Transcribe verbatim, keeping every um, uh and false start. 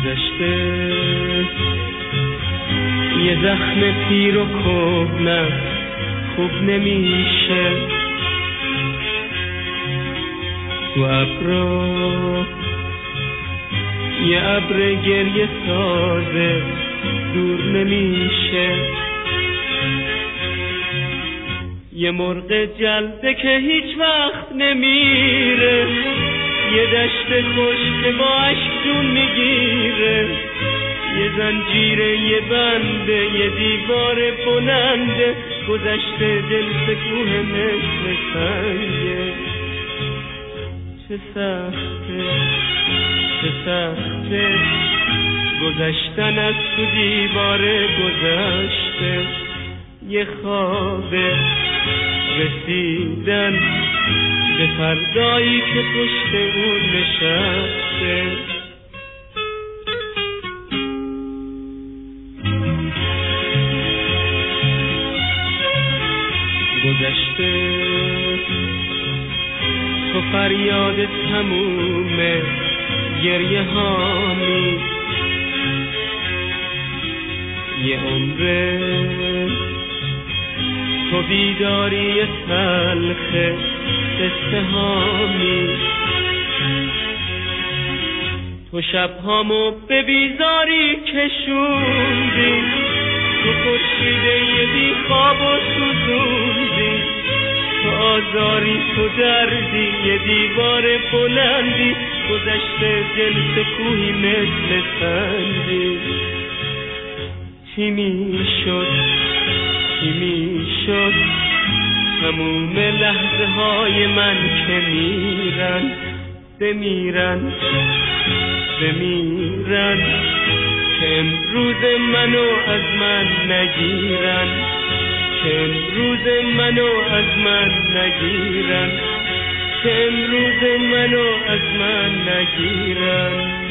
گذشته یه زخم پیر و کهنه خوب نمیشه، تو ابرا یه ابر گریه سازه دور نمیشه، یه مرغ جلده که هیچ وقت نمیره، یه دشت خشک با عشق جون میگیره، یه زنجیره یه بنده یه دیوار بلنده، گذشته دل سکوه مثل سنگه. چه سخته چه سخته گذشتن از تو دیوار گذشته، یه خوابه رسیدن به فردایی که پشت اون نشسته. گذشته تو فریاد تمومه گریه هامی، یه عمره تو بیداری تلخ استهامی، تو شبهامو به بیزاری کشوندی، تو خورشیده یه بی خواب و سوزوندی، تو آزاری تو دردی یه دیوار بلندی، گذشته جلس کوهی مثل سندی. چی می شد چی می شد تموم لحظه های من که میرن بمیرن بمیرن، که امروز منو از من نگیرن، که امروز منو از من نگیرن، که امروز منو از من نگیرن.